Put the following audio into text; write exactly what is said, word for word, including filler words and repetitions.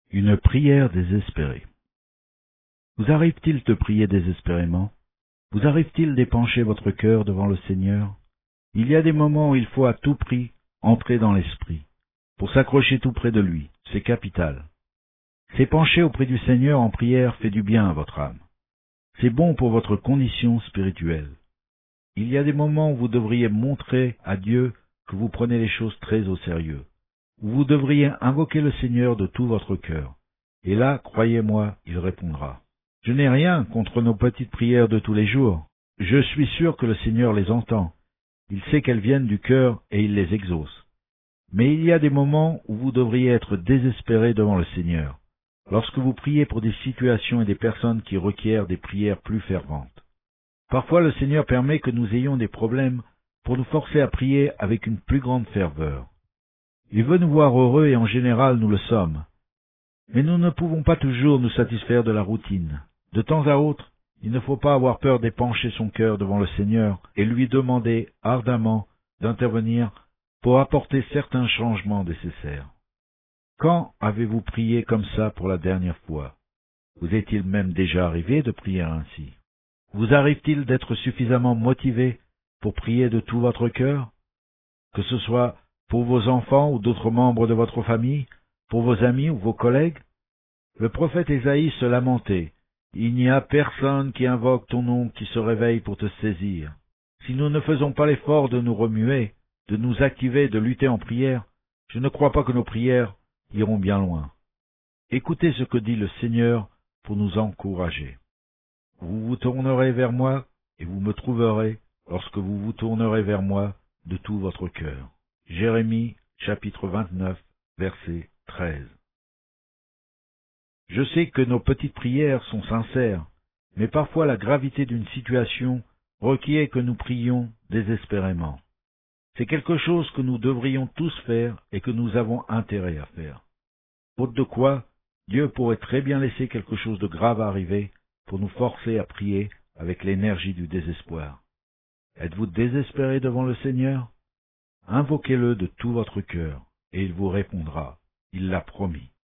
Une prière désespérée. Vous arrive-t-il de prier désespérément? Vous arrive-t-il d'épancher votre cœur devant le Seigneur? Il y a des moments où il faut à tout prix entrer dans l'Esprit, pour s'accrocher tout près de lui, c'est capital. S'épancher auprès du Seigneur en prière fait du bien à votre âme. C'est bon pour votre condition spirituelle. Il y a des moments où vous devriez montrer à Dieu que vous prenez les choses très au sérieux, où vous devriez invoquer le Seigneur de tout votre cœur. Et là, croyez-moi, il répondra. Je n'ai rien contre nos petites prières de tous les jours. Je suis sûr que le Seigneur les entend. Il sait qu'elles viennent du cœur et il les exauce. Mais il y a des moments où vous devriez être désespéré devant le Seigneur, lorsque vous priez pour des situations et des personnes qui requièrent des prières plus ferventes. Parfois le Seigneur permet que nous ayons des problèmes pour nous forcer à prier avec une plus grande ferveur. Il veut nous voir heureux et en général nous le sommes. Mais nous ne pouvons pas toujours nous satisfaire de la routine. De temps à autre, il ne faut pas avoir peur d'épancher son cœur devant le Seigneur et lui demander ardemment d'intervenir pour apporter certains changements nécessaires. Quand avez-vous prié comme ça pour la dernière fois? Vous est-il même déjà arrivé de prier ainsi? Vous arrive-t-il d'être suffisamment motivé pour prier de tout votre cœur? Que ce soit pour vos enfants ou d'autres membres de votre famille, pour vos amis ou vos collègues? Le prophète Ésaïe se lamentait. Il n'y a personne qui invoque ton nom qui se réveille pour te saisir. Si nous ne faisons pas l'effort de nous remuer, de nous activer, de lutter en prière, je ne crois pas que nos prières iront bien loin. Écoutez ce que dit le Seigneur pour nous encourager. Vous vous tournerez vers moi et vous me trouverez lorsque vous vous tournerez vers moi de tout votre cœur. Jérémie, chapitre vingt-neuf, verset treize. Je sais que nos petites prières sont sincères, mais parfois la gravité d'une situation requiert que nous prions désespérément. C'est quelque chose que nous devrions tous faire et que nous avons intérêt à faire. Faute de quoi, Dieu pourrait très bien laisser quelque chose de grave arriver pour nous forcer à prier avec l'énergie du désespoir. Êtes-vous désespéré devant le Seigneur? Invoquez-le de tout votre cœur, et il vous répondra. Il l'a promis.